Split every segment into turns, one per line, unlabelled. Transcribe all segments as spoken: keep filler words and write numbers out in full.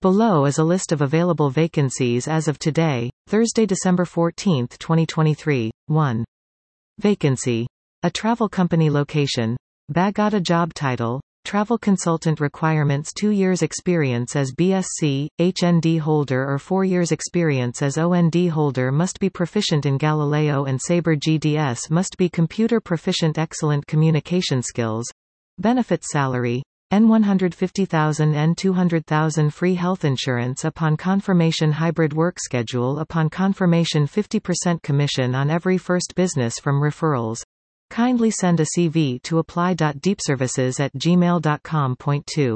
Below is a list of available vacancies as of today, Thursday, December fourteenth, twenty twenty-three. one. Vacancy. A travel company location. Bagada job title. Travel consultant requirements two years experience as B S c, H N D holder or four years experience as O N D holder must be proficient in Galileo and Sabre G D S must be computer proficient excellent communication skills. Benefits salary. N one hundred fifty thousand N two hundred thousand free health insurance upon confirmation hybrid work schedule upon confirmation fifty percent commission on every first business from referrals. Kindly send a C V to apply.deepservices at gmail dot com. Point two.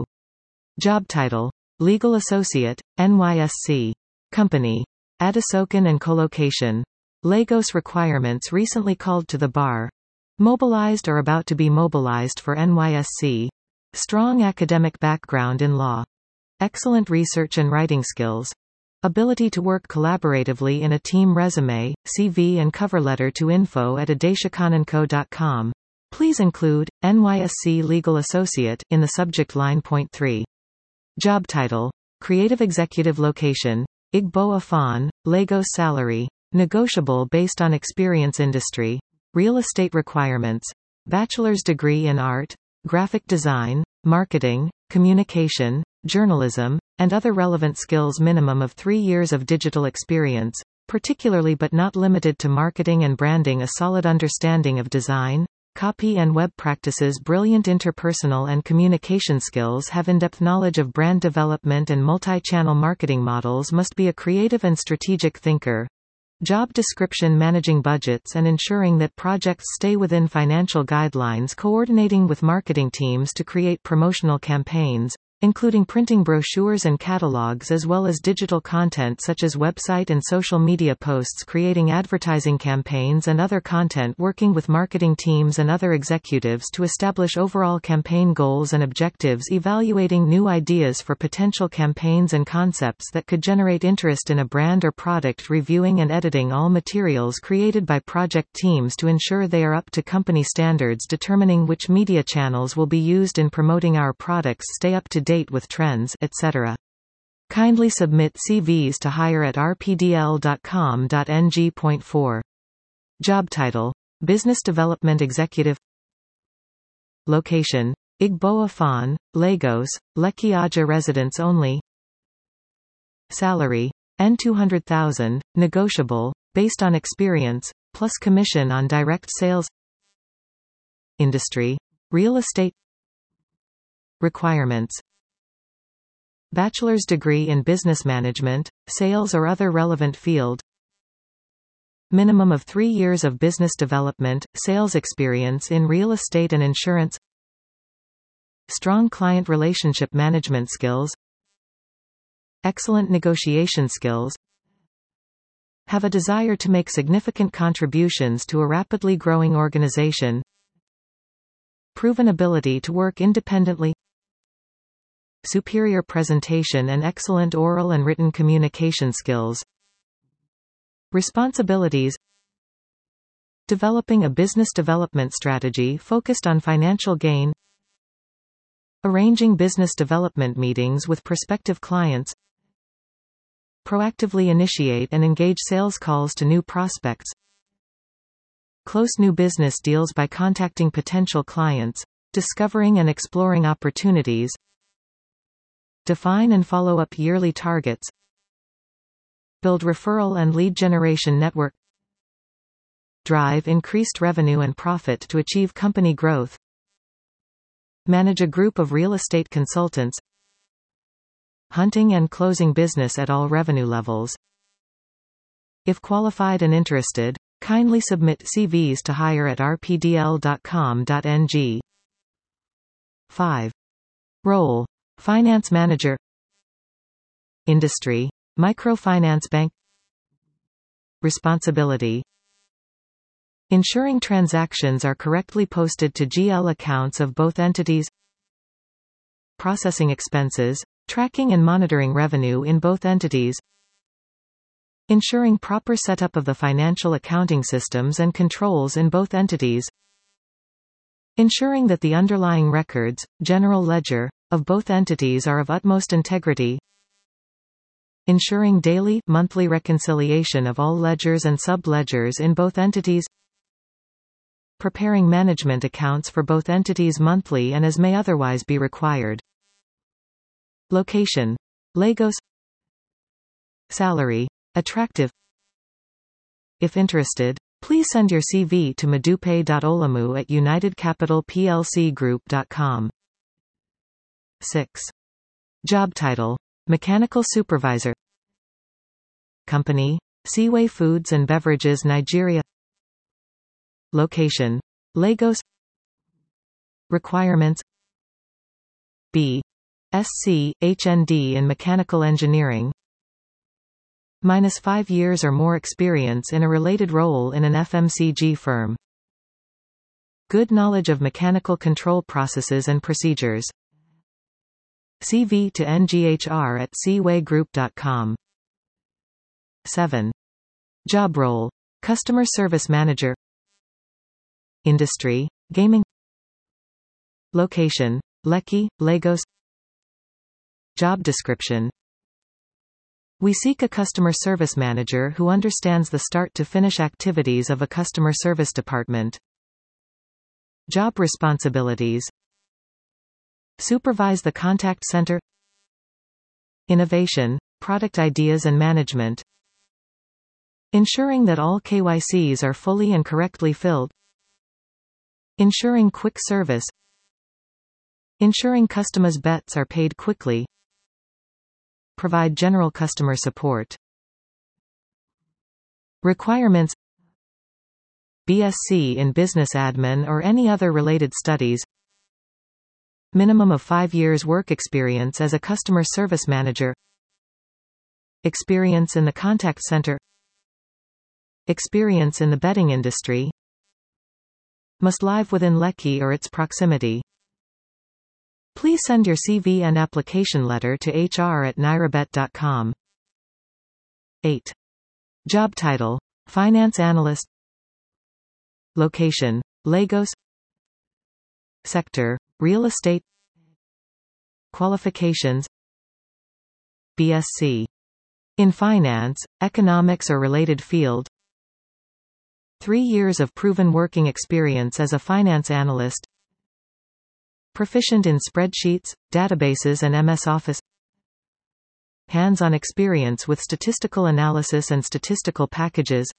Job title. Legal Associate, N Y S C. Company. Adesokan and Colocation. Lagos requirements recently called to the bar. Mobilized or about to be mobilized for N Y S C. Strong academic background in law. Excellent research and writing skills. Ability to work collaboratively in a team. Resume, C V and cover letter to info at adeshakananco dot com. Please include N Y S C Legal Associate in the subject line. Point three. Job title. Creative Executive Location. Igbo Afon, Lagos salary. Negotiable based on experience industry. Real estate requirements. Bachelor's degree in art, graphic design, marketing, communication, journalism, and other relevant skills. Minimum of three years of digital experience, particularly but not limited to marketing and branding. A solid understanding of design, copy and web practices. Brilliant interpersonal and communication skills. Have in-depth knowledge of brand development and multi-channel marketing models. Must be a creative and strategic thinker. Job description. Managing budgets and ensuring that projects stay within financial guidelines. Coordinating with marketing teams to create promotional campaigns, including printing brochures and catalogs as well as digital content such as website and social media posts. Creating advertising campaigns and other content. Working with marketing teams and other executives to establish overall campaign goals and objectives. Evaluating new ideas for potential campaigns and concepts that could generate interest in a brand or product. Reviewing and editing all materials created by project teams to ensure they are up to company standards. Determining which media channels will be used in promoting our products. Stay up to date with trends, et cetera. Kindly submit C Vs to hire at r p d l dot com dot n g. Point four. Job title. Business Development Executive. Location. Igbo Afon, Lagos, Lekki Aja residents only. Salary. N two hundred thousand, negotiable, based on experience, plus commission on direct sales. Industry. Real estate. Requirements. Bachelor's degree in business management, sales or other relevant field. Minimum of three years of business development, sales experience in real estate and insurance. Strong client relationship management skills. Excellent negotiation skills. Have a desire to make significant contributions to a rapidly growing organization. Proven ability to work independently. Superior presentation and excellent oral and written communication skills. Responsibilities. Developing a business development strategy focused on financial gain. Arranging business development meetings with prospective clients. Proactively initiate and engage sales calls to new prospects. Close new business deals by contacting potential clients, discovering and exploring opportunities. Define and follow up yearly targets. Build referral and lead generation network. Drive increased revenue and profit to achieve company growth. Manage a group of real estate consultants. Hunting and closing business at all revenue levels. If qualified and interested, kindly submit C Vs to hire at r p d l dot com dot n g. five. Role. Finance Manager. Industry. Microfinance bank. Responsibility. Ensuring transactions are correctly posted to G L accounts of both entities. Processing expenses, tracking and monitoring revenue in both entities. Ensuring proper setup of the financial accounting systems and controls in both entities. Ensuring that the underlying records, general ledger, of both entities are of utmost integrity. ensuring daily, monthly reconciliation of all ledgers and sub-ledgers in both entities, preparing management accounts for both entities monthly and as may otherwise be required. Location: Lagos. Salary: attractive. If interested, please send your C V to madupe dot olamu at united capital p l c group dot com. six. Job title: Mechanical Supervisor. Company: Seaway Foods and Beverages Nigeria. Location: Lagos. Requirements: B Sc, H N D in Mechanical Engineering, minus five years or more experience in a related role in an F M C G firm. Good knowledge of mechanical control processes and procedures. C V to N G H R at seaway group dot com. seven. Job role: Customer Service Manager. Industry: Gaming. Location: Lekki, Lagos. Job description: We seek a customer service manager who understands the start-to-finish activities of a customer service department. Job responsibilities: Supervise the contact center. Innovation, product ideas and management. Ensuring that all K Y Cs are fully and correctly filled. Ensuring quick service. Ensuring customers' bets are paid quickly. Provide general customer support. Requirements: B Sc in Business Admin or any other related studies. Minimum of five years work experience as a customer service manager. Experience in the contact center. Experience in the betting industry. Must live within Lekki or its proximity. Please send your C V and application letter to H R at nairabet dot com. eight. Job title: Finance Analyst. Location: Lagos. Sector: Real estate. Qualifications: B Sc in Finance, Economics or related field. Three years of proven working experience as a finance analyst. Proficient in spreadsheets, databases and M S Office. Hands-on experience with statistical analysis and statistical packages.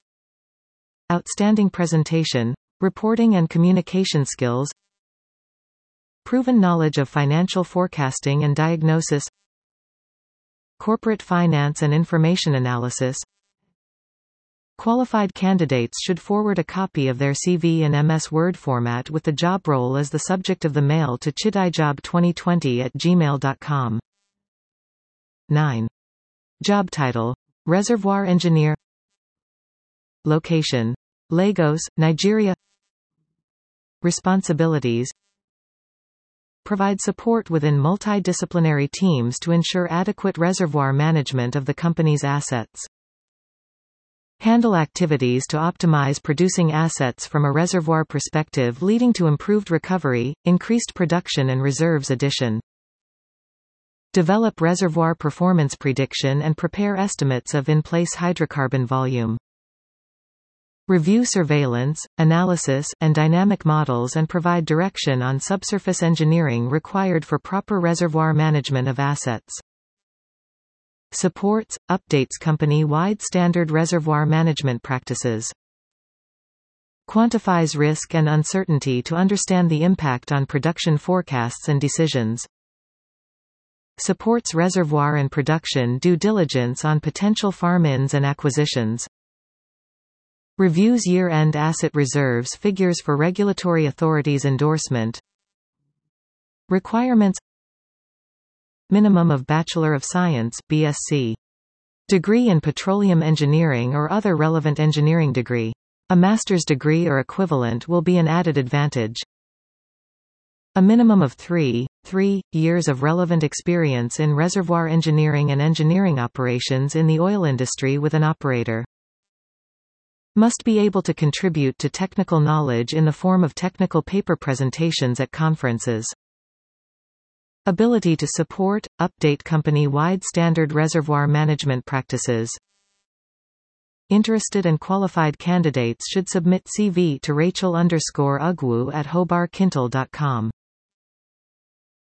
Outstanding presentation, reporting and communication skills. Proven knowledge of financial forecasting and diagnosis. Corporate finance and information analysis. Qualified candidates should forward a copy of their C V in M S Word format with the job role as the subject of the mail to chidaijob twenty twenty at gmail dot com. nine. Job title: Reservoir Engineer. Location: Lagos, Nigeria. Responsibilities: Provide support within multidisciplinary teams to ensure adequate reservoir management of the company's assets. Handle activities to optimize producing assets from a reservoir perspective, leading to improved recovery, increased production and reserves addition. Develop reservoir performance prediction and prepare estimates of in-place hydrocarbon volume. Review surveillance, analysis, and dynamic models and provide direction on subsurface engineering required for proper reservoir management of assets. Supports, updates company-wide standard reservoir management practices. Quantifies risk and uncertainty to understand the impact on production forecasts and decisions. Supports reservoir and production due diligence on potential farm-ins and acquisitions. Reviews year-end asset reserves figures for regulatory authorities' endorsement. Requirements: Minimum of Bachelor of Science (B Sc) degree in petroleum engineering or other relevant engineering degree. A master's degree or equivalent will be an added advantage. A minimum of three, three years of relevant experience in reservoir engineering and engineering operations in the oil industry with an operator. Must be able to contribute to technical knowledge in the form of technical paper presentations at conferences. Ability to support, update company-wide standard reservoir management practices. Interested and qualified candidates should submit C V to Rachel underscore Ugwu at hobar kintel dot com.